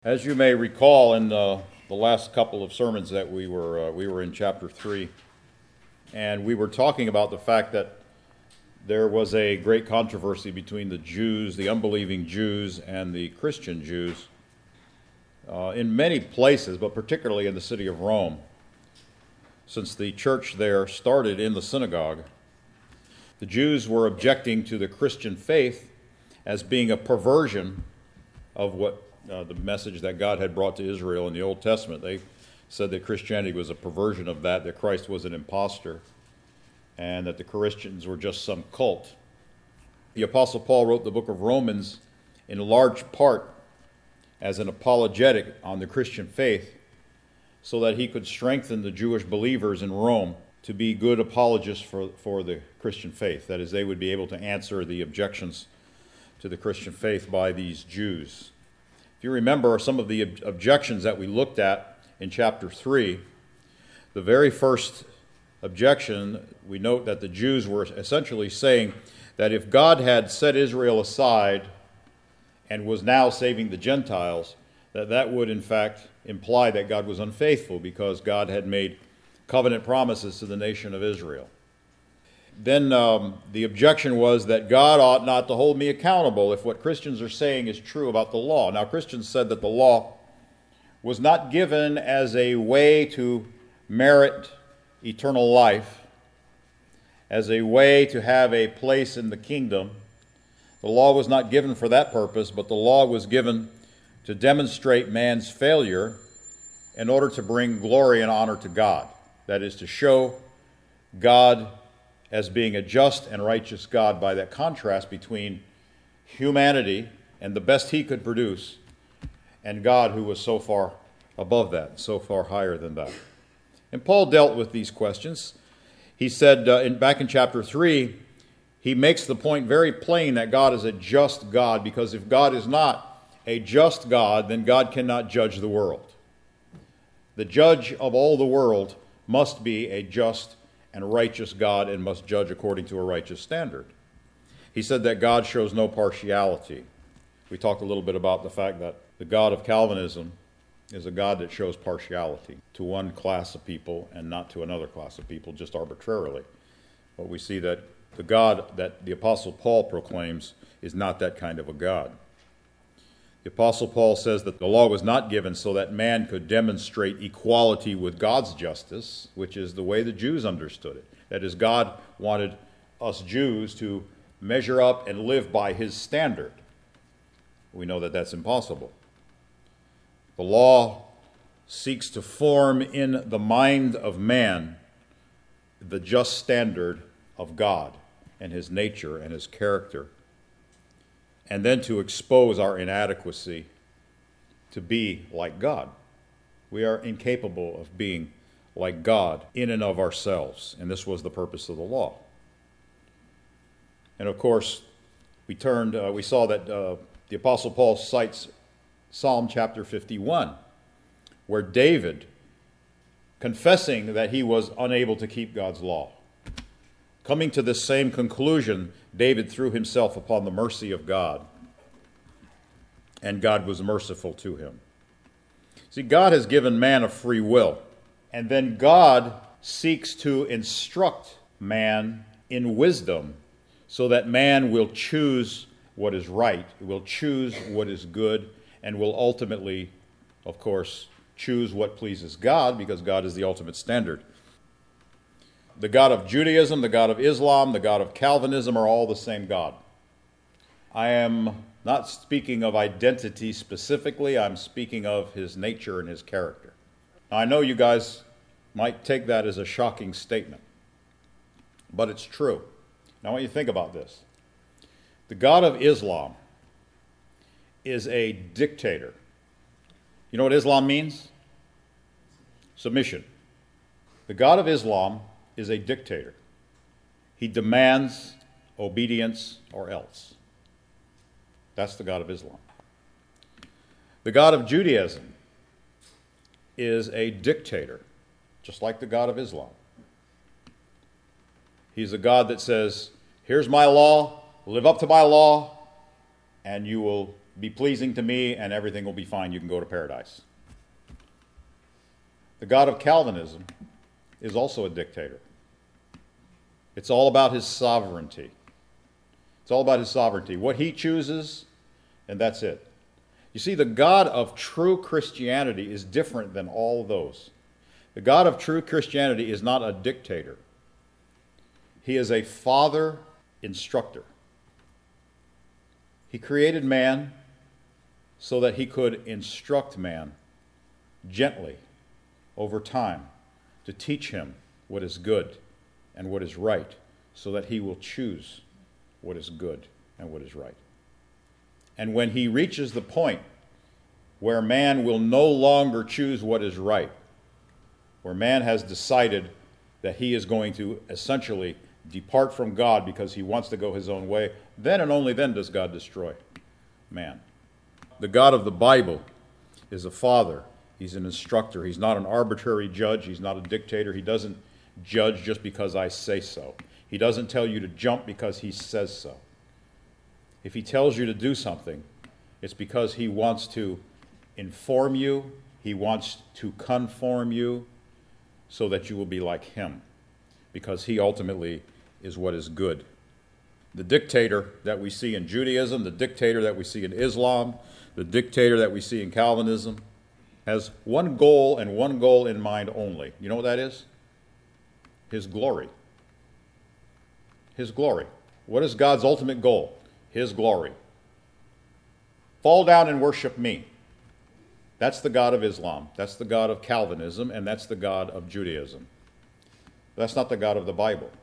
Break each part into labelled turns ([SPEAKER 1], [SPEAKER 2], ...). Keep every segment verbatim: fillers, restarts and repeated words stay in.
[SPEAKER 1] As you may recall, in the, the last couple of sermons that we were uh, we were in chapter three, and we were talking about the fact that there was a great controversy between the Jews, the unbelieving Jews, and the Christian Jews uh, in many places, but particularly in the city of Rome, since the church there started in the synagogue. The Jews were objecting to the Christian faith as being a perversion of what Uh, the message that God had brought to Israel in the Old Testament. They said that Christianity was a perversion of that, that Christ was an impostor, and that the Christians were just some cult. The Apostle Paul wrote the book of Romans in large part as an apologetic on the Christian faith, so that he could strengthen the Jewish believers in Rome to be good apologists for, for the Christian faith. That is, they would be able to answer the objections to the Christian faith by these Jews. If you remember some of the ob- objections that we looked at in chapter three, the very first objection, we note that the Jews were essentially saying that if God had set Israel aside and was now saving the Gentiles, that that would in fact imply that God was unfaithful because God had made covenant promises to the nation of Israel. Then um, the objection was that God ought not to hold me accountable if what Christians are saying is true about the law. Now, Christians said that the law was not given as a way to merit eternal life, as a way to have a place in the kingdom. The law was not given for that purpose, but the law was given to demonstrate man's failure in order to bring glory and honor to God. That is, to show God as being a just and righteous God by that contrast between humanity and the best he could produce and God who was so far above that, so far higher than that. And Paul dealt with these questions. He said uh, in, back in chapter three, he makes the point very plain that God is a just God, because if God is not a just God, then God cannot judge the world. The judge of all the world must be a just and righteous God and must judge according to a righteous standard. He said that God shows no partiality. We talked a little bit about the fact that the God of Calvinism is a God that shows partiality to one class of people and not to another class of people just arbitrarily. But we see that the God that the Apostle Paul proclaims is not that kind of a God. The Apostle Paul says that the law was not given so that man could demonstrate equality with God's justice, which is the way the Jews understood it. That is, God wanted us Jews to measure up and live by his standard. We know that that's impossible. The law seeks to form in the mind of man the just standard of God and his nature and his character, and then to expose our inadequacy to be like God. We are incapable of being like God in and of ourselves, and this was the purpose of the law. And of course, we turned, uh, we saw that uh, the Apostle Paul cites Psalm chapter fifty-one, where David, confessing that he was unable to keep God's law, coming to this same conclusion, David threw himself upon the mercy of God, and God was merciful to him. See, God has given man a free will, and then God seeks to instruct man in wisdom so that man will choose what is right, will choose what is good, and will ultimately, of course, choose what pleases God, because God is the ultimate standard. The God of Judaism, the God of Islam, the God of Calvinism are all the same God. I am not speaking of identity specifically, I'm speaking of his nature and his character. Now, I know you guys might take that as a shocking statement, but it's true. Now, I want you to think about this. The God of Islam is a dictator. You know what Islam means? Submission. The God of Islam is a dictator. He demands obedience or else. That's the God of Islam. The God of Judaism is a dictator, just like the God of Islam. He's a God that says, here's my law, live up to my law, and you will be pleasing to me, and everything will be fine. You can go to paradise. The God of Calvinism is also a dictator. It's all about his sovereignty. It's all about his sovereignty. What he chooses, and that's it. You see, the God of true Christianity is different than all those. The God of true Christianity is not a dictator. He is a father instructor. He created man so that he could instruct man gently over time to teach him what is good and what is right, so that he will choose what is good and what is right. And when he reaches the point where man will no longer choose what is right, where man has decided that he is going to essentially depart from God because he wants to go his own way, then and only then does God destroy man. The God of the Bible is a father. He's an instructor. He's not an arbitrary judge. He's not a dictator. He doesn't judge just because I say so. He doesn't tell you to jump because he says so. If he tells you to do something, it's because he wants to inform you. He wants to conform you so that you will be like him, because he ultimately is what is good. The dictator that we see in Judaism, the dictator that we see in Islam, the dictator that we see in Calvinism, has one goal and one goal in mind only. You know what that is? His glory. His glory. What is God's ultimate goal? His glory. Fall down and worship me. That's the God of Islam. That's the God of Calvinism, and that's the God of Judaism. That's not the God of the Bible.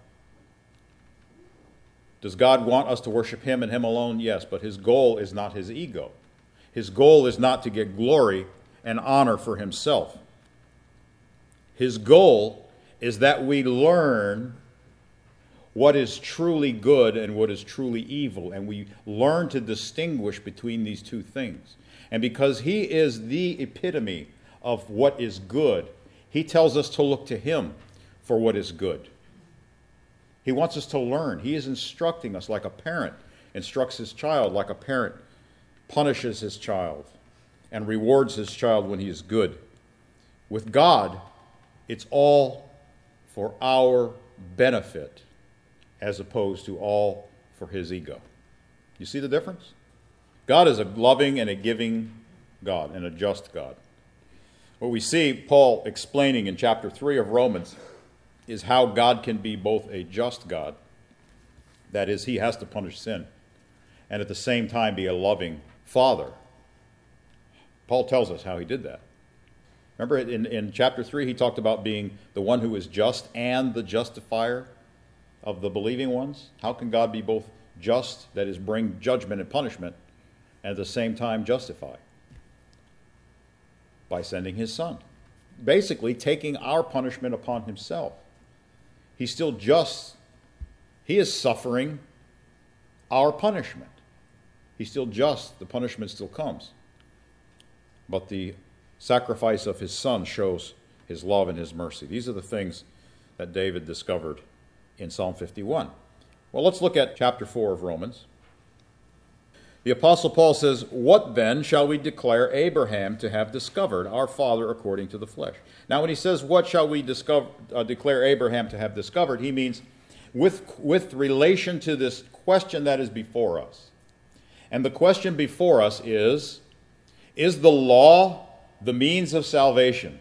[SPEAKER 1] Does God want us to worship him and him alone? Yes, but his goal is not his ego. His goal is not to get glory and honor for himself. His goal is that we learn what is truly good and what is truly evil, and we learn to distinguish between these two things. And because he is the epitome of what is good, he tells us to look to him for what is good. He wants us to learn. He is instructing us like a parent instructs his child, like a parent punishes his child and rewards his child when he is good. With God, it's all for our benefit as opposed to all for his ego. You see the difference? God is a loving and a giving God and a just God. What we see Paul explaining in chapter three of Romans is how God can be both a just God, that is, he has to punish sin, and at the same time be a loving Father. Paul tells us how he did that. Remember in, in chapter three, he talked about being the one who is just and the justifier of the believing ones. How can God be both just, that is, bring judgment and punishment, and at the same time justify? By sending his Son. Basically, taking our punishment upon himself. He's still just. He is suffering our punishment. He's still just. The punishment still comes. But the sacrifice of his Son shows his love and his mercy. These are the things that David discovered in Psalm fifty-one. Well, let's look at chapter four of Romans. The Apostle Paul says, "What then shall we declare Abraham to have discovered, our father according to the flesh?" Now, when he says, "What shall we discover, uh, declare Abraham to have discovered?" he means with, with relation to this question that is before us. And the question before us is, is the law the means of salvation?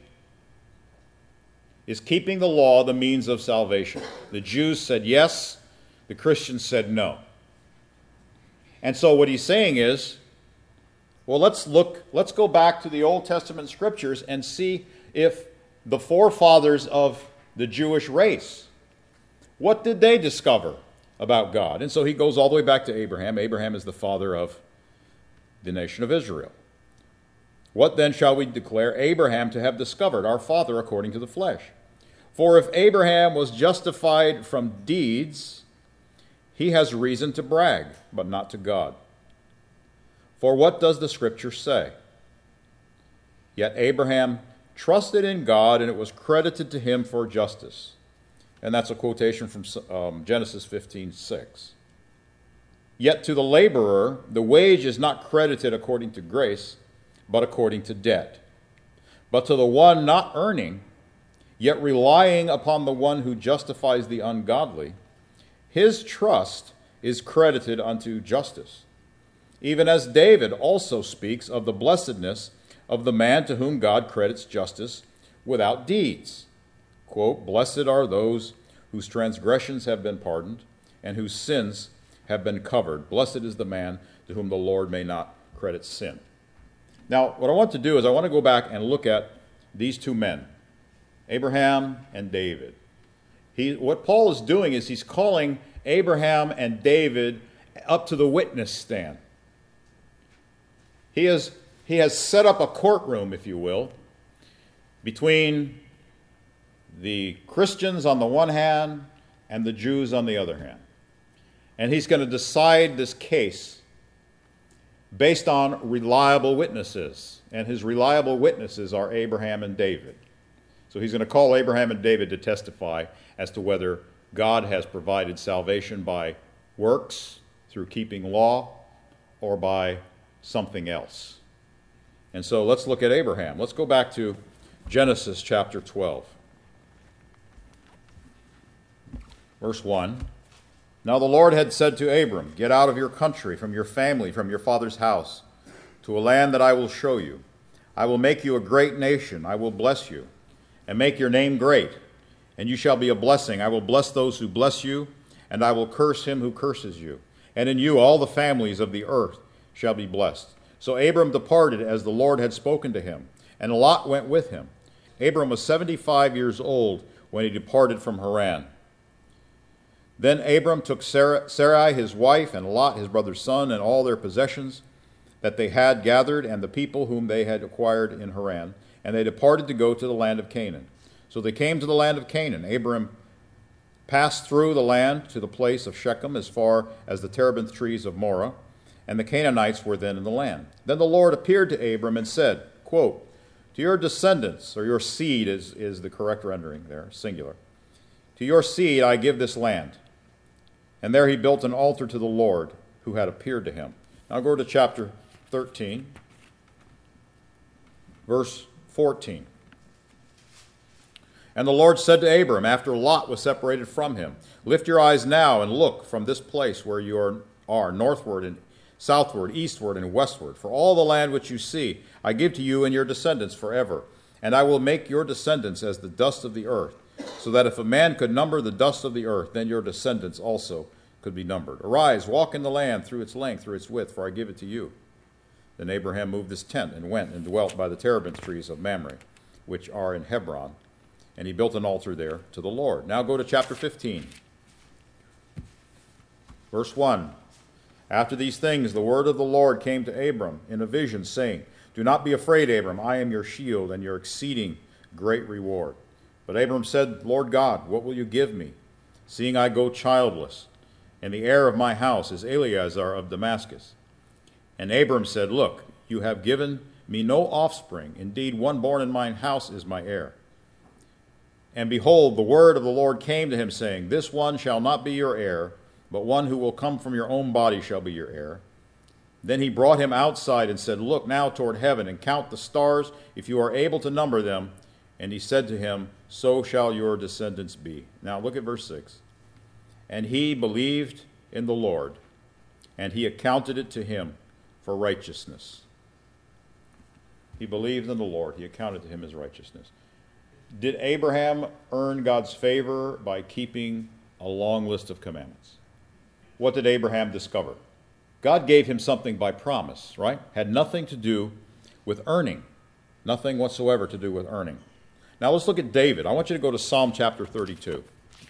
[SPEAKER 1] Is keeping the law the means of salvation? The Jews said yes, the Christians said no. And so what he's saying is, well, let's look, let's go back to the Old Testament scriptures and see if the forefathers of the Jewish race, what did they discover about God? And so he goes all the way back to Abraham. Abraham is the father of the nation of Israel. What then shall we declare Abraham to have discovered, our father according to the flesh? For if Abraham was justified from deeds, he has reason to brag, but not to God. For what does the Scripture say? Yet Abraham trusted in God, and it was credited to him for justice. And that's a quotation from um, Genesis fifteen six. Yet to the laborer the wage is not credited according to grace, but according to debt. But to the one not earning, yet relying upon the one who justifies the ungodly, his trust is credited unto justice. Even as David also speaks of the blessedness of the man to whom God credits justice without deeds. Quote, "Blessed are those whose transgressions have been pardoned and whose sins have been covered. Blessed is the man to whom the Lord may not credit sin." Now, what I want to do is I want to go back and look at these two men, Abraham and David. He, what Paul is doing is he's calling Abraham and David up to the witness stand. He has, he has set up a courtroom, if you will, between the Christians on the one hand and the Jews on the other hand. And he's going to decide this case based on reliable witnesses. And his reliable witnesses are Abraham and David. So he's going to call Abraham and David to testify as to whether God has provided salvation by works, through keeping law, or by something else. And so let's look at Abraham. Let's go back to Genesis chapter twelve. Verse one. Now the Lord had said to Abram, "Get out of your country, from your family, from your father's house, to a land that I will show you. I will make you a great nation. I will bless you, and make your name great, and you shall be a blessing. I will bless those who bless you, and I will curse him who curses you. And in you all the families of the earth shall be blessed." So Abram departed as the Lord had spoken to him, and Lot went with him. Abram was seventy-five years old when he departed from Haran. Then Abram took Sarah, Sarai his wife, and Lot his brother's son, and all their possessions that they had gathered, and the people whom they had acquired in Haran, and they departed to go to the land of Canaan. So they came to the land of Canaan. Abram passed through the land to the place of Shechem, as far as the terebinth trees of Moreh, and the Canaanites were then in the land. Then the Lord appeared to Abram and said, quote, "To your descendants," or your seed is, is the correct rendering there, singular, "to your seed I give this land." And there he built an altar to the Lord who had appeared to him. Now go to chapter thirteen, verse fourteen. And the Lord said to Abram, after Lot was separated from him, "Lift your eyes now and look from this place where you are, are northward and southward, eastward and westward. For all the land which you see, I give to you and your descendants forever. And I will make your descendants as the dust of the earth, so that if a man could number the dust of the earth, then your descendants also could be numbered. Arise, walk in the land through its length, through its width, for I give it to you." Then Abraham moved his tent and went and dwelt by the terebinth trees of Mamre, which are in Hebron. And he built an altar there to the Lord. Now go to chapter fifteen. Verse one. After these things, the word of the Lord came to Abram in a vision, saying, "Do not be afraid, Abram. I am your shield and your exceeding great reward." But Abram said, "Lord God, what will you give me, seeing I go childless, and the heir of my house is Eleazar of Damascus?" And Abram said, "Look, you have given me no offspring. Indeed, one born in mine house is my heir." And behold, the word of the Lord came to him, saying, "This one shall not be your heir, but one who will come from your own body shall be your heir." Then he brought him outside and said, "Look now toward heaven and count the stars, if you are able to number them." And he said to him, "So shall your descendants be." Now look at verse six. And he believed in the Lord, and he accounted it to him for righteousness. He believed in the Lord. He accounted to him as righteousness. Did Abraham earn God's favor by keeping a long list of commandments? What did Abraham discover? God gave him something by promise, right? Had nothing to do with earning. Nothing whatsoever to do with earning. Now let's look at David. I want you to go to Psalm chapter thirty-two.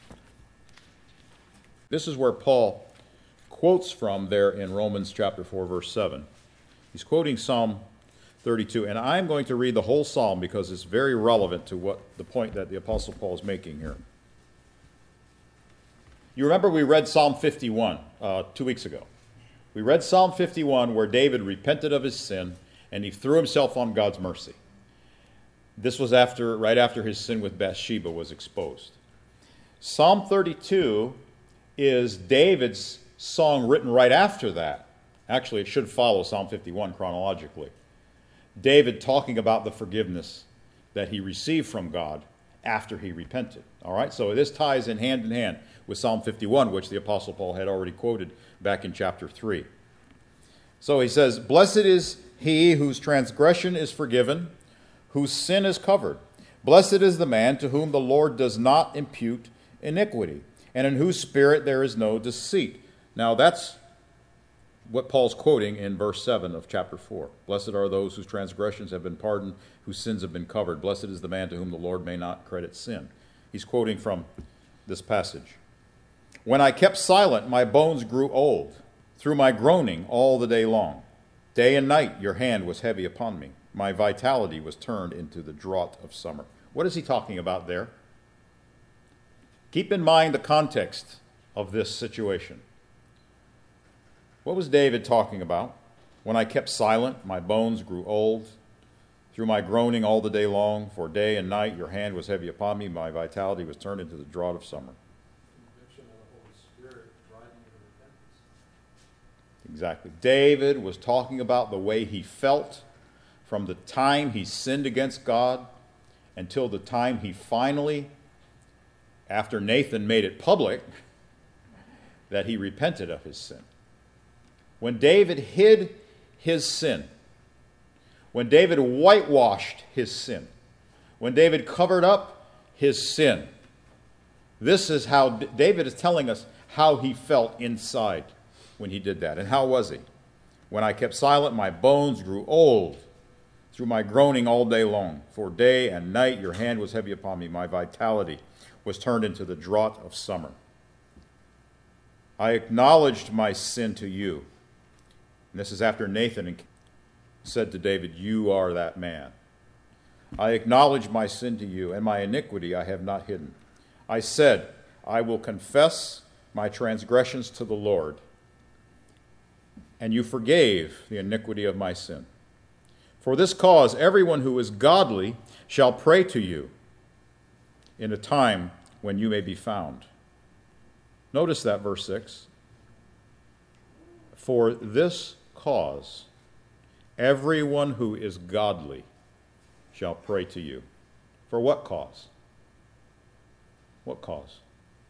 [SPEAKER 1] This is where Paul quotes from there in Romans chapter four, verse seven. He's quoting Psalm thirty-two, and I'm going to read the whole psalm because it's very relevant to what the point that the Apostle Paul is making here. You remember we read Psalm fifty-one uh, two weeks ago. We read Psalm fifty-one where David repented of his sin and he threw himself on God's mercy. This was after, right after his sin with Bathsheba was exposed. Psalm thirty-two is David's song written right after that. Actually, it should follow Psalm fifty-one chronologically. David talking about the forgiveness that he received from God after he repented. All right, so this ties in hand in hand with Psalm fifty-one, which the Apostle Paul had already quoted back in chapter three. So he says, "Blessed is he whose transgression is forgiven, whose sin is covered. Blessed is the man to whom the Lord does not impute iniquity, and in whose spirit there is no deceit." Now that's what Paul's quoting in verse seven of chapter four. "Blessed are those whose transgressions have been pardoned, whose sins have been covered. Blessed is the man to whom the Lord may not credit sin." He's quoting from this passage. "When I kept silent, my bones grew old, through my groaning all the day long. Day and night your hand was heavy upon me. My vitality was turned into the drought of summer." What is he talking about there? Keep in mind the context of this situation. What was David talking about? When I kept silent, my bones grew old. Through my groaning all the day long, for day and night your hand was heavy upon me. My vitality was turned into the drought of summer. Exactly. David was talking about the way he felt from the time he sinned against God until the time he finally, after Nathan made it public, that he repented of his sin. When David hid his sin, when David whitewashed his sin, when David covered up his sin, this is how David is telling us how he felt inside when he did that. And how was he? "When I kept silent, my bones grew old through my groaning all day long. For day and night your hand was heavy upon me. My vitality was turned into the drought of summer. I acknowledged my sin to you." And this is after Nathan said to David, "You are that man. I acknowledge my sin to you, and my iniquity I have not hidden. I said, I will confess my transgressions to the Lord, and you forgave the iniquity of my sin. For this cause, everyone who is godly shall pray to you in a time when you may be found." Notice that, verse six. "For this cause, everyone who is godly shall pray to you." For what cause? What cause?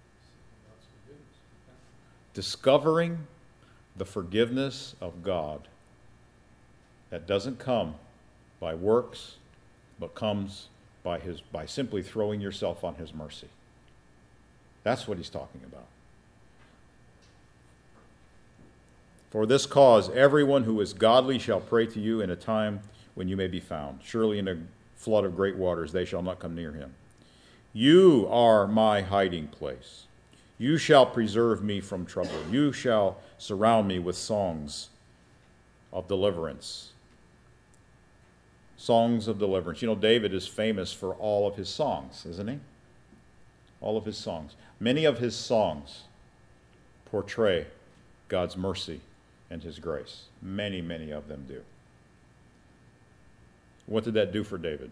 [SPEAKER 1] Discovering the forgiveness of God that doesn't come by works, but comes by his by simply throwing yourself on his mercy. That's what he's talking about. "For this cause, everyone who is godly shall pray to you in a time when you may be found. Surely in a flood of great waters they shall not come near him. You are my hiding place. You shall preserve me from trouble. You shall surround me with songs of deliverance." Songs of deliverance. You know, David is famous for all of his songs, isn't he? All of his songs. Many of his songs portray God's mercy and his grace. Many, many of them do. What did that do for David?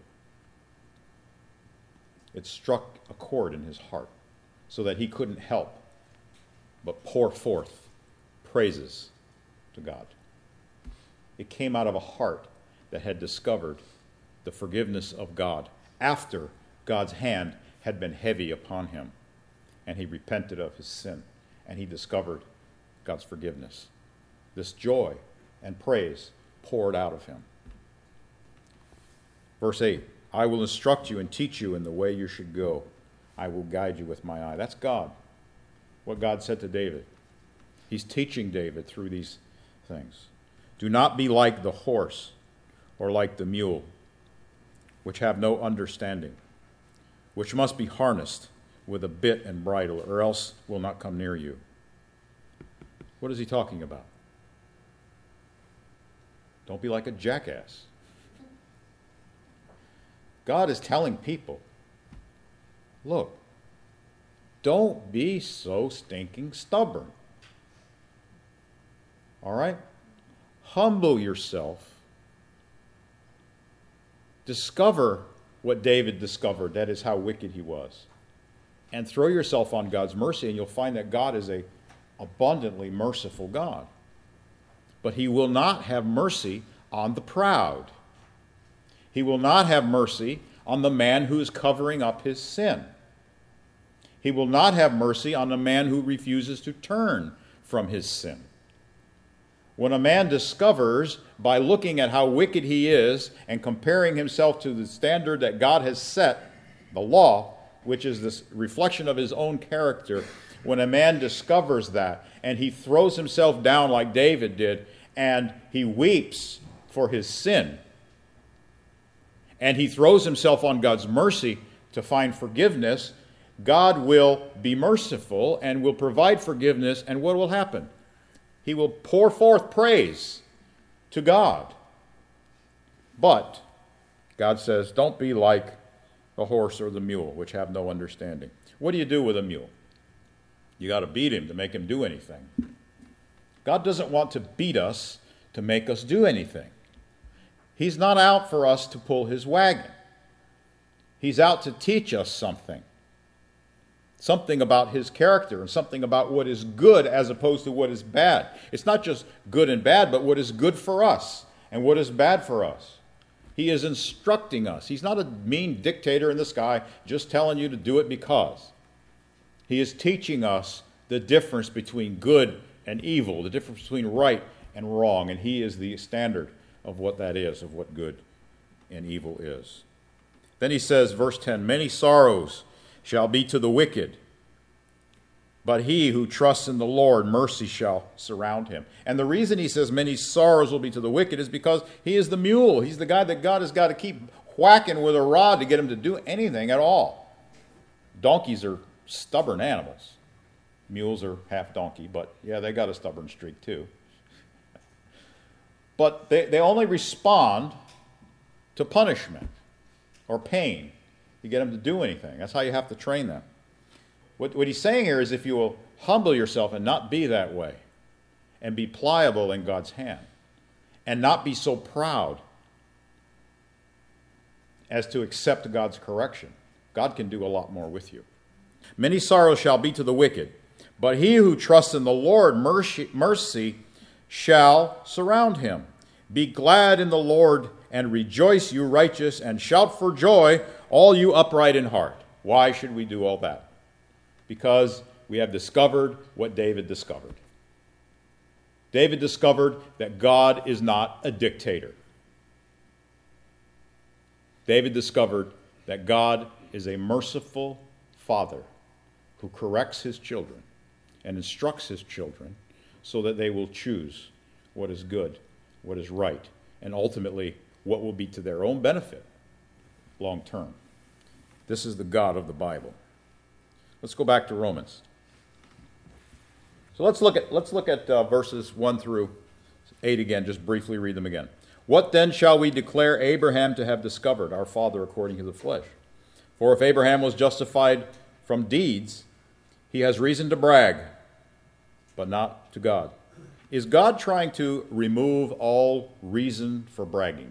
[SPEAKER 1] It struck a chord in his heart so that he couldn't help but pour forth praises to God. It came out of a heart that had discovered the forgiveness of God after God's hand had been heavy upon him, and he repented of his sin, and he discovered God's forgiveness. This joy and praise poured out of him. Verse eight, "I will instruct you and teach you in the way you should go. I will guide you with my eye." That's God. What God said to David. He's teaching David through these things. "Do not be like the horse or like the mule, which have no understanding, which must be harnessed with a bit and bridle, or else will not come near you." What is he talking about? Don't be like a jackass. God is telling people, look, don't be so stinking stubborn. All right? Humble yourself. Discover what David discovered. That is how wicked he was. And throw yourself on God's mercy, and you'll find that God is a abundantly merciful God. But he will not have mercy on the proud. He will not have mercy on the man who is covering up his sin. He will not have mercy on the man who refuses to turn from his sin. When a man discovers, by looking at how wicked he is and comparing himself to the standard that God has set, the law, which is this reflection of his own character, when a man discovers that and he throws himself down like David did and he weeps for his sin and he throws himself on God's mercy to find forgiveness, God will be merciful and will provide forgiveness, and what will happen? He will pour forth praise to God. But God says, don't be like the horse or the mule, which have no understanding. What do you do with a mule? You got to beat him to make him do anything. God doesn't want to beat us to make us do anything. He's not out for us to pull his wagon. He's out to teach us something. Something about his character and something about what is good as opposed to what is bad. It's not just good and bad, but what is good for us and what is bad for us. He is instructing us. He's not a mean dictator in the sky just telling you to do it because. He is teaching us the difference between good and evil, the difference between right and wrong, and he is the standard of what that is, of what good and evil is. Then he says, verse ten, many sorrows shall be to the wicked, but he who trusts in the Lord, mercy shall surround him. And the reason he says many sorrows will be to the wicked is because he is the mule. He's the guy that God has got to keep whacking with a rod to get him to do anything at all. Donkeys are stubborn animals. Mules are half donkey, but yeah, they got a stubborn streak too. But they, they only respond to punishment or pain to get them to do anything. That's how you have to train them. What, what he's saying here is if you will humble yourself and not be that way and be pliable in God's hand and not be so proud as to accept God's correction, God can do a lot more with you. Many sorrows shall be to the wicked, but he who trusts in the Lord, mercy, mercy shall surround him. Be glad in the Lord and rejoice, you righteous, and shout for joy, all you upright in heart. Why should we do all that? Because we have discovered what David discovered. David discovered that God is not a dictator. David discovered that God is a merciful father who corrects his children and instructs his children so that they will choose what is good, what is right, and ultimately what will be to their own benefit long term. This is the God of the Bible. Let's go back to Romans. So let's look at let's look at uh, verses one through eight again. Just briefly read them again. What then shall we declare Abraham to have discovered, our father according to the flesh? For if Abraham was justified from deeds, he has reason to brag, but not to God. Is God trying to remove all reason for bragging?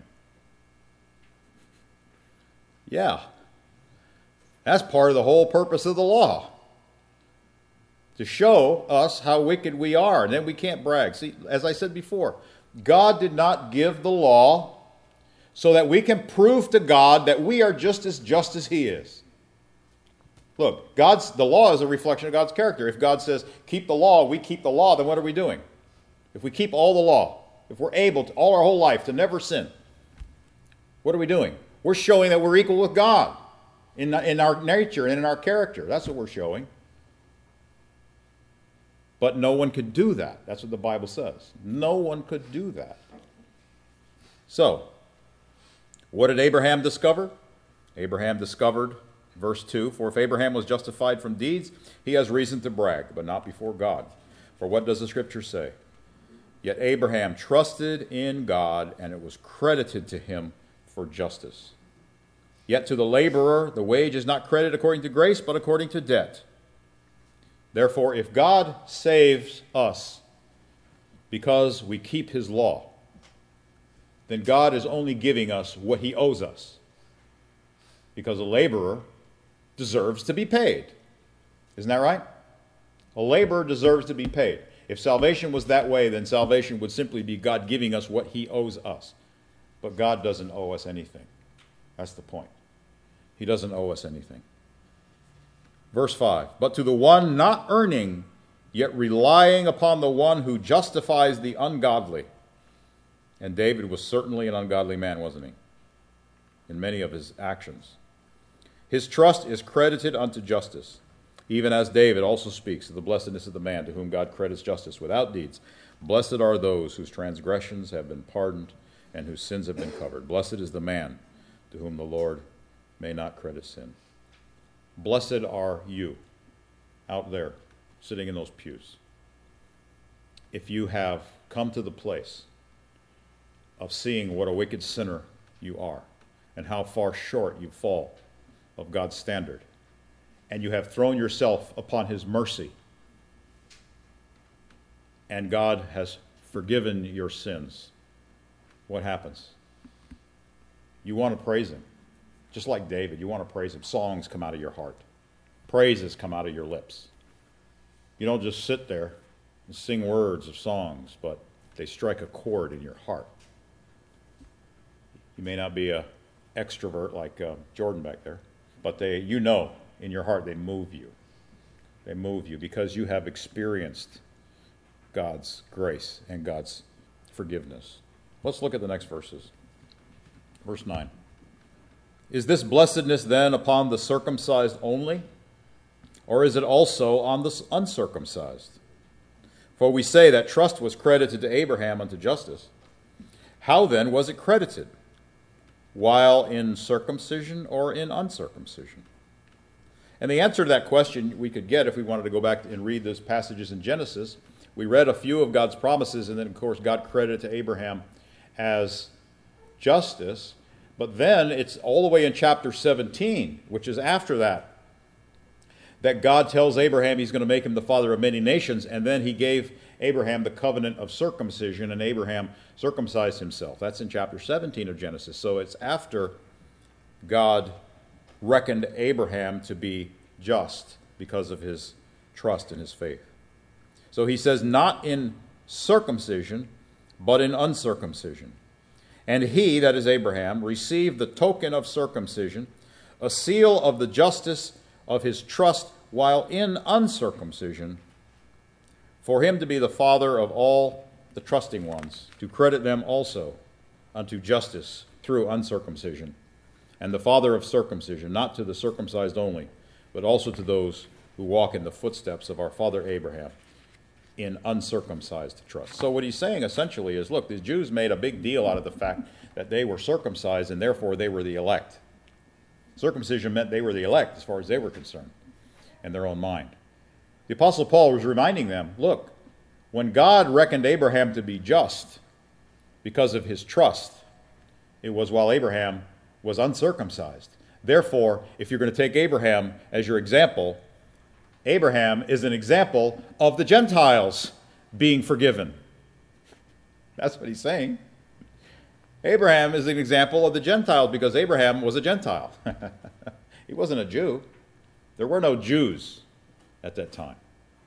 [SPEAKER 1] Yeah. That's part of the whole purpose of the law. To show us how wicked we are, and then we can't brag. See, as I said before, God did not give the law so that we can prove to God that we are just as just as he is. Look, God's the law is a reflection of God's character. If God says, keep the law, we keep the law, then what are we doing? If we keep all the law, if we're able to, all our whole life to never sin, what are we doing? We're showing that we're equal with God in, in our nature and in our character. That's what we're showing. But no one could do that. That's what the Bible says. No one could do that. So, what did Abraham discover? Abraham discovered, verse two, for if Abraham was justified from deeds, he has reason to brag, but not before God. For what does the Scripture say? Yet Abraham trusted in God, and it was credited to him for justice. Yet to the laborer the wage is not credited according to grace, but according to debt. Therefore, if God saves us because we keep his law, then God is only giving us what he owes us. Because a laborer deserves to be paid. Isn't that right? A laborer deserves to be paid. If salvation was that way, then salvation would simply be God giving us what he owes us. But God doesn't owe us anything. That's the point. He doesn't owe us anything. Verse five, but to the one not earning, yet relying upon the one who justifies the ungodly. And David was certainly an ungodly man, wasn't he? In many of his actions. His trust is credited unto justice, even as David also speaks of the blessedness of the man to whom God credits justice without deeds. Blessed are those whose transgressions have been pardoned and whose sins have been covered. Blessed is the man to whom the Lord may not credit sin. Blessed are you out there sitting in those pews, if you have come to the place of seeing what a wicked sinner you are and how far short you fall of God's standard, and you have thrown yourself upon his mercy, and God has forgiven your sins. What happens? You want to praise him. Just like David, you want to praise him. Songs come out of your heart. Praises come out of your lips. You don't just sit there and sing words of songs, but they strike a chord in your heart. You may not be an extrovert like uh, Jordan back there, but they, you know, in your heart they move you. They move you because you have experienced God's grace and God's forgiveness. Let's look at the next verses. Verse nine. Is this blessedness then upon the circumcised only, or is it also on the uncircumcised? For we say that trust was credited to Abraham unto justice. How then was it credited? While in circumcision or in uncircumcision? And the answer to that question we could get if we wanted to go back and read those passages in Genesis. We read a few of God's promises, and then, of course, God credited to Abraham as justice. But then it's all the way in chapter seventeen, which is after that, that God tells Abraham he's going to make him the father of many nations, and then he gave Abraham the covenant of circumcision, and Abraham circumcised himself. That's in chapter seventeen of Genesis. So it's after God reckoned Abraham to be just because of his trust and his faith. So he says, not in circumcision, but in uncircumcision. And he, that is Abraham, received the token of circumcision, a seal of the justice of his trust while in uncircumcision, for him to be the father of all the trusting ones, to credit them also unto justice through uncircumcision, and the father of circumcision, not to the circumcised only, but also to those who walk in the footsteps of our father Abraham in uncircumcised trust. So what he's saying essentially is, look, the Jews made a big deal out of the fact that they were circumcised and therefore they were the elect. Circumcision meant they were the elect as far as they were concerned in their own mind. The Apostle Paul was reminding them, look, when God reckoned Abraham to be just because of his trust, it was while Abraham was uncircumcised. Therefore, if you're going to take Abraham as your example, Abraham is an example of the Gentiles being forgiven. That's what he's saying. Abraham is an example of the Gentiles because Abraham was a Gentile. He wasn't a Jew. There were no Jews at that time.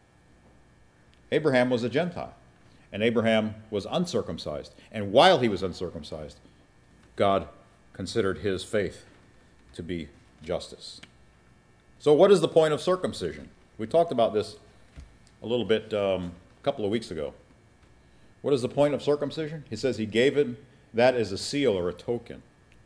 [SPEAKER 1] Abraham was a Gentile, and Abraham was uncircumcised. And while he was uncircumcised, God considered his faith to be justice. So what is the point of circumcision? We talked about this a little bit um, a couple of weeks ago. What is the point of circumcision? He says he gave it that as a seal or a token.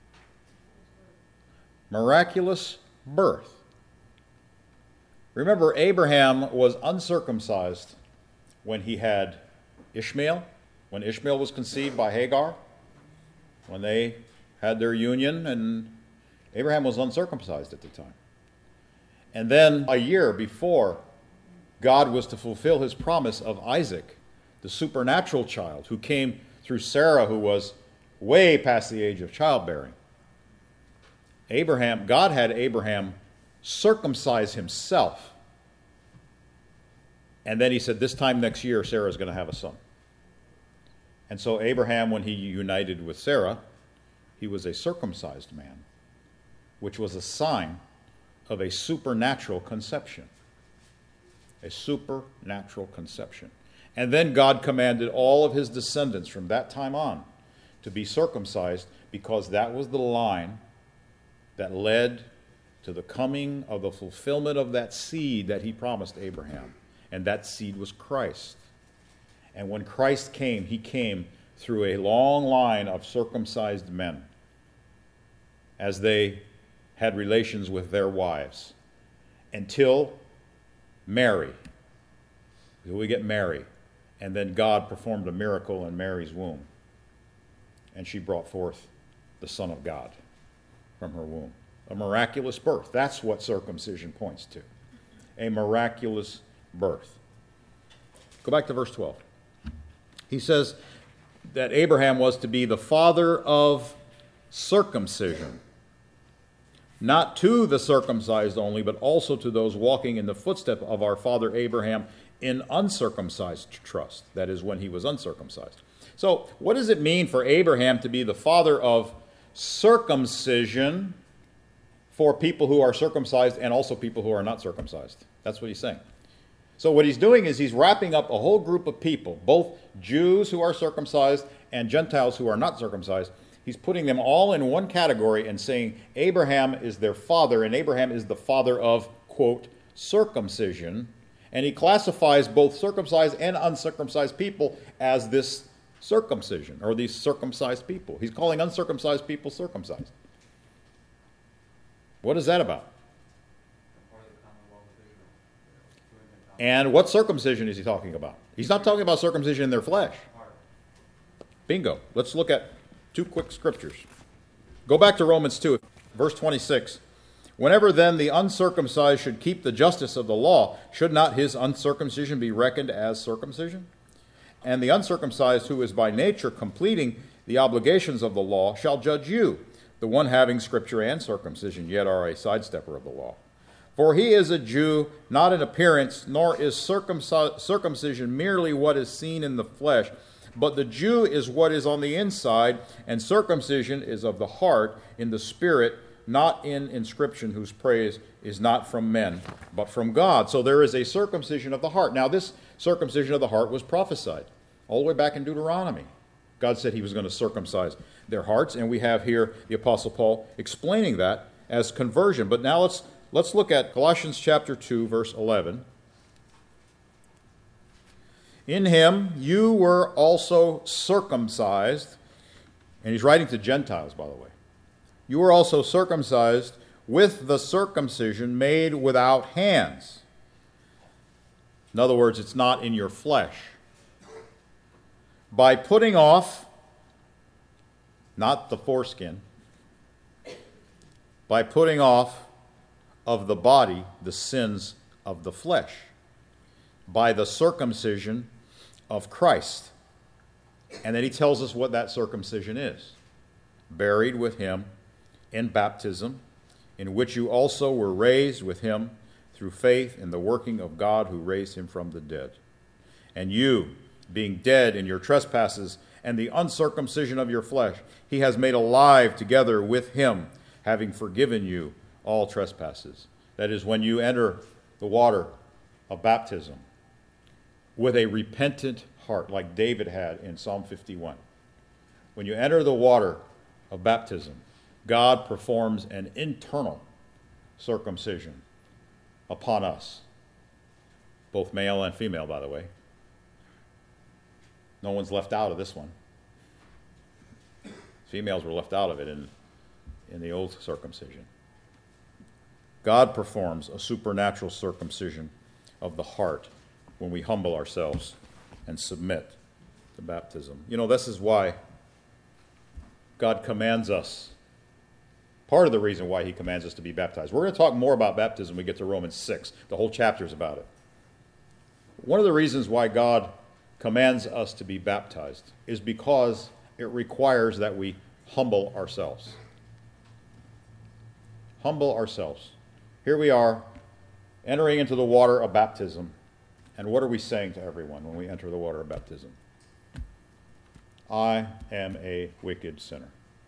[SPEAKER 1] Miraculous birth. Remember, Abraham was uncircumcised when he had Ishmael, when Ishmael was conceived by Hagar, when they had their union, and Abraham was uncircumcised at the time. And then a year before God was to fulfill his promise of Isaac, the supernatural child who came through Sarah, who was way past the age of childbearing, Abraham, God had Abraham circumcise himself. And then he said, this time next year, Sarah is going to have a son. And so Abraham, when he united with Sarah, he was a circumcised man, which was a sign of a supernatural conception. A supernatural conception. And then God commanded all of his descendants from that time on to be circumcised, because that was the line that led to the coming of the fulfillment of that seed that he promised Abraham. And that seed was Christ. And when Christ came, he came through a long line of circumcised men as they had relations with their wives, until Mary. We get Mary. And then God performed a miracle in Mary's womb. And she brought forth the Son of God from her womb. A miraculous birth. That's what circumcision points to. A miraculous birth. Go back to verse twelve. He says that Abraham was to be the father of circumcision. Not to the circumcised only, but also to those walking in the footsteps of our father Abraham in uncircumcised trust. That is, when he was uncircumcised. So, what does it mean for Abraham to be the father of circumcision for people who are circumcised and also people who are not circumcised? That's what he's saying. So what he's doing is he's wrapping up a whole group of people, both Jews who are circumcised and Gentiles who are not circumcised. He's putting them all in one category and saying Abraham is their father, and Abraham is the father of, quote, circumcision. And he classifies both circumcised and uncircumcised people as this circumcision, or these circumcised people. He's calling uncircumcised people circumcised. What is that about? And what circumcision is he talking about? He's not talking about circumcision in their flesh. Bingo. Let's look at two quick scriptures. Go back to Romans two, verse twenty-six. Whenever then the uncircumcised should keep the justice of the law, should not his uncircumcision be reckoned as circumcision? And the uncircumcised, who is by nature completing the obligations of the law, shall judge you, the one having scripture and circumcision, yet are a sidestepper of the law. For he is a Jew, not in appearance, nor is circumcis- circumcision merely what is seen in the flesh, but the Jew is what is on the inside, and circumcision is of the heart, in the spirit, not in inscription, whose praise is not from men, but from God. So there is a circumcision of the heart. Now this circumcision of the heart was prophesied all the way back in Deuteronomy. God said he was going to circumcise their hearts, and we have here the Apostle Paul explaining that as conversion. But now let's let's look at Colossians chapter two, verse eleven. In him you were also circumcised, and he's writing to Gentiles, by the way. You were also circumcised with the circumcision made without hands. In other words, it's not in your flesh. By putting off, not the foreskin, by putting off of the body the sins of the flesh, by the circumcision of Christ. And then he tells us what that circumcision is. Buried with him in baptism, in which you also were raised with him through faith in the working of God who raised him from the dead. And you, being dead in your trespasses and the uncircumcision of your flesh, he has made alive together with him, having forgiven you all trespasses. That is, when you enter the water of baptism with a repentant heart, like David had in Psalm fifty-one. When you enter the water of baptism, God performs an internal circumcision upon us, both male and female, by the way. No one's left out of this one. Females were left out of it in, in the old circumcision. God performs a supernatural circumcision of the heart when we humble ourselves and submit to baptism. You know, this is why God commands us. Part of the reason why he commands us to be baptized. We're going to talk more about baptism when we get to Romans six. The whole chapter is about it. One of the reasons why God commands us to be baptized is because it requires that we humble ourselves. Humble ourselves. Here we are, entering into the water of baptism. And what are we saying to everyone when we enter the water of baptism? I am a wicked sinner.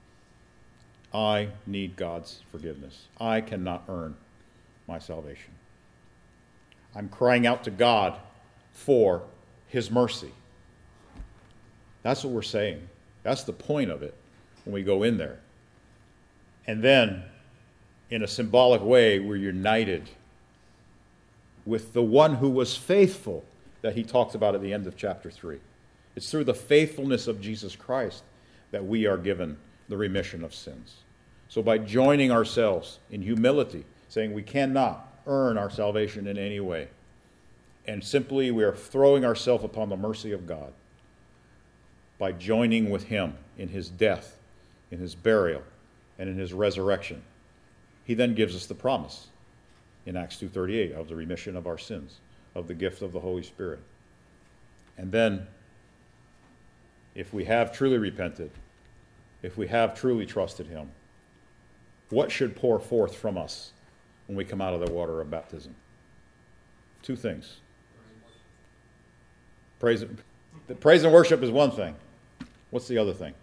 [SPEAKER 1] I need God's forgiveness. I cannot earn my salvation. I'm crying out to God for his mercy. That's what we're saying. That's the point of it when we go in there. And then, in a symbolic way, we're united with the one who was faithful that he talks about at the end of chapter three. It's through the faithfulness of Jesus Christ that we are given the remission of sins. So by joining ourselves in humility, saying we cannot earn our salvation in any way, and simply we are throwing ourselves upon the mercy of God, by joining with him in his death, in his burial, and in his resurrection, he then gives us the promise in Acts two thirty-eight of the remission of our sins, of the gift of the Holy Spirit. And then, if we have truly repented, if we have truly trusted him, what should pour forth from us when we come out of the water of baptism? Two things. Praise, praise and worship is one thing. What's the other thing?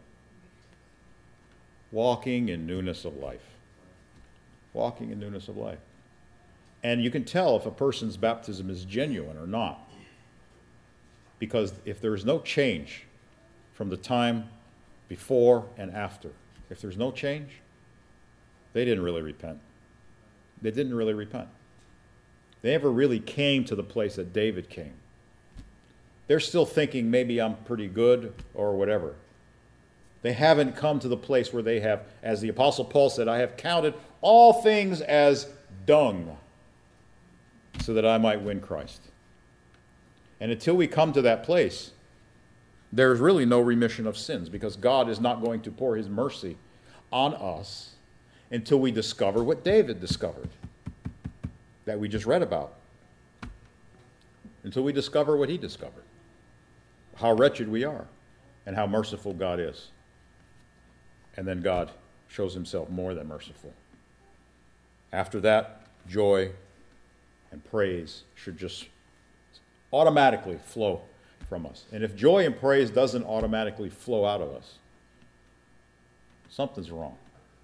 [SPEAKER 1] Walking in newness of life. Walking in newness of life. And you can tell if a person's baptism is genuine or not. Because if there is no change from the time before and after, if there's no change, they didn't really repent. They didn't really repent. They never really came to the place that David came. They're still thinking maybe I'm pretty good or whatever. They haven't come to the place where they have, as the Apostle Paul said, I have counted all things as dung so that I might win Christ. And until we come to that place, there's really no remission of sins, because God is not going to pour his mercy on us until we discover what David discovered, that we just read about. Until we discover what he discovered. How wretched we are and how merciful God is. And then God shows himself more than merciful. After that, joy and praise should just automatically flow from us. And if joy and praise doesn't automatically flow out of us, something's wrong.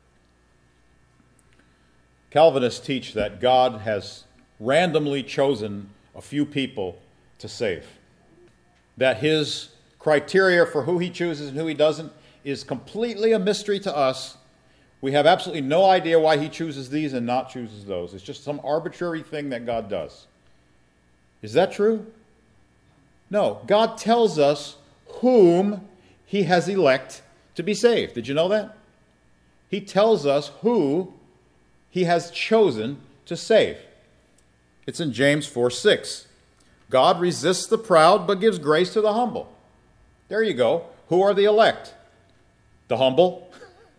[SPEAKER 1] Calvinists teach that God has randomly chosen a few people to save. That his criteria for who he chooses and who he doesn't is completely a mystery to us. We have absolutely no idea why he chooses these and not chooses those. It's just some arbitrary thing that God does. Is that true? No. God tells us whom he has elect to be saved. Did you know that? He tells us who he has chosen to save. It's in James four six. God resists the proud but gives grace to the humble. There you go. Who are the elect? The humble.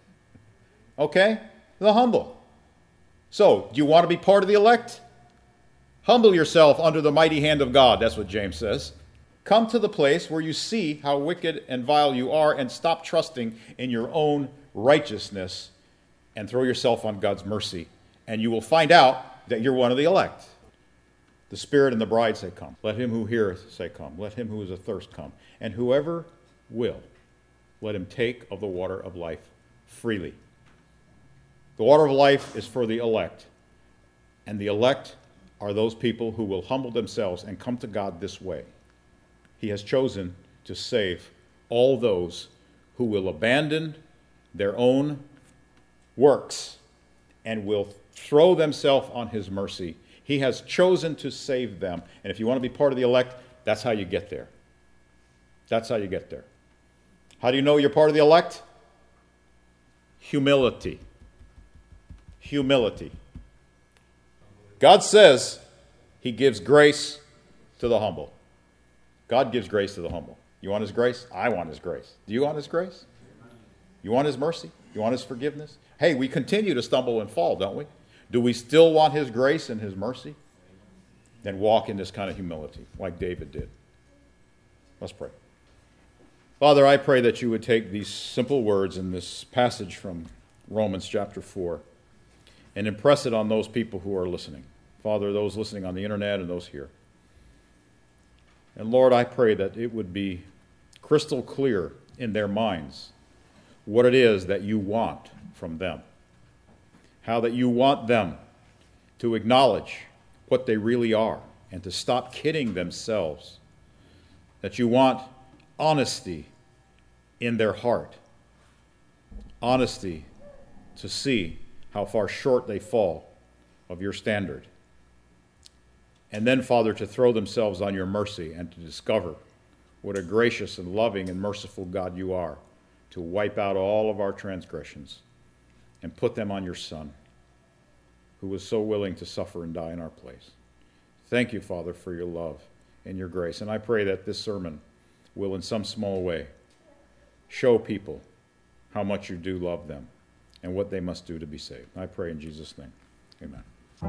[SPEAKER 1] Okay? The humble. So, do you want to be part of the elect? Humble yourself under the mighty hand of God. That's what James says. Come to the place where you see how wicked and vile you are and stop trusting in your own righteousness and throw yourself on God's mercy. And you will find out that you're one of the elect. The Spirit and the bride say, come. Let him who heareth say, come. Let him who is athirst come. And whoever will, let him take of the water of life freely. The water of life is for the elect. And the elect are those people who will humble themselves and come to God this way. He has chosen to save all those who will abandon their own works and will throw themselves on his mercy. He has chosen to save them. And if you want to be part of the elect, that's how you get there. That's how you get there. How do you know you're part of the elect? Humility. Humility. God says he gives grace to the humble. God gives grace to the humble. You want his grace? I want his grace. Do you want his grace? You want his mercy? You want his forgiveness? Hey, we continue to stumble and fall, don't we? Do we still want his grace and his mercy? Then walk in this kind of humility, like David did. Let's pray. Father, I pray that you would take these simple words in this passage from Romans chapter four and impress it on those people who are listening. Father, those listening on the internet and those here. And Lord, I pray that it would be crystal clear in their minds what it is that you want from them. How that you want them to acknowledge what they really are and to stop kidding themselves, that you want honesty in their heart, honesty to see how far short they fall of your standard. And then, Father, to throw themselves on your mercy and to discover what a gracious and loving and merciful God you are, to wipe out all of our transgressions and put them on your Son, who was so willing to suffer and die in our place. Thank you, Father, for your love and your grace. And I pray that this sermon will, in some small way, show people how much you do love them and what they must do to be saved. I pray in Jesus' name. Amen.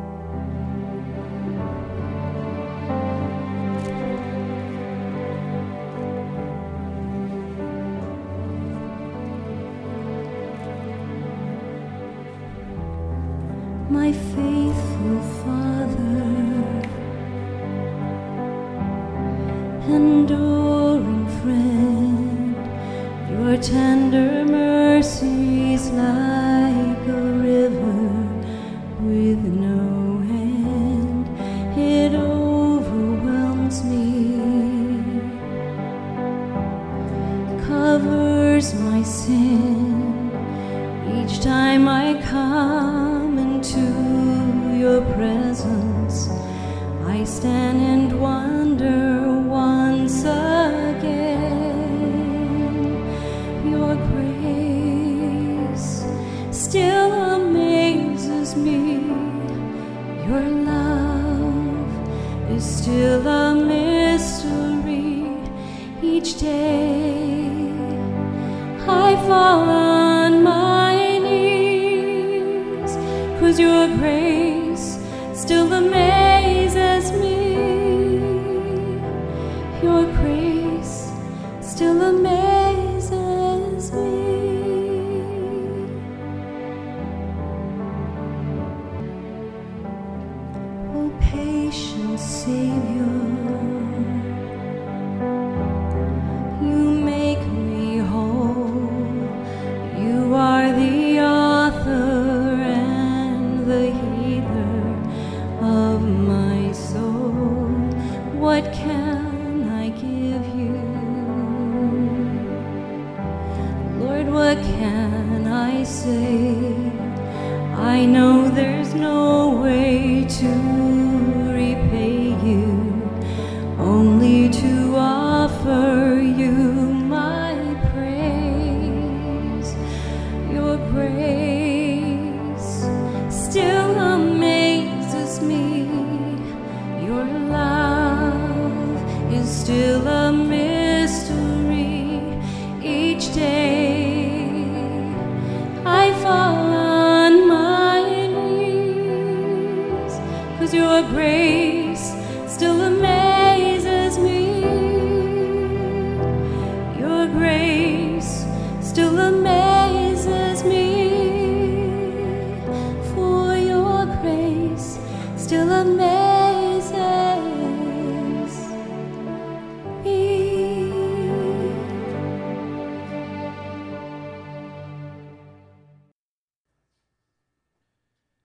[SPEAKER 2] My faithful Father, enduring friend, your tender mercies like a river with no end, it overwhelms me, covers my sin each time I come into your presence. I stand and wonder once again. Your grace still amazes me. Your love is still a mystery. Each day I fall on my knees, 'cause your grace still amazes me. Your grace still amazes me. Oh, patient Savior, you make me whole. You are the author and the healer of my soul. What can I give you? Lord, what can I say? I know there's no way to repay you, only to offer you my praise. Your grace still amazes me. Your love is still a mystery. Each day I fall on my knees, 'cause your grace still amazes me. Your grace still amazes me. For your grace still amazes me.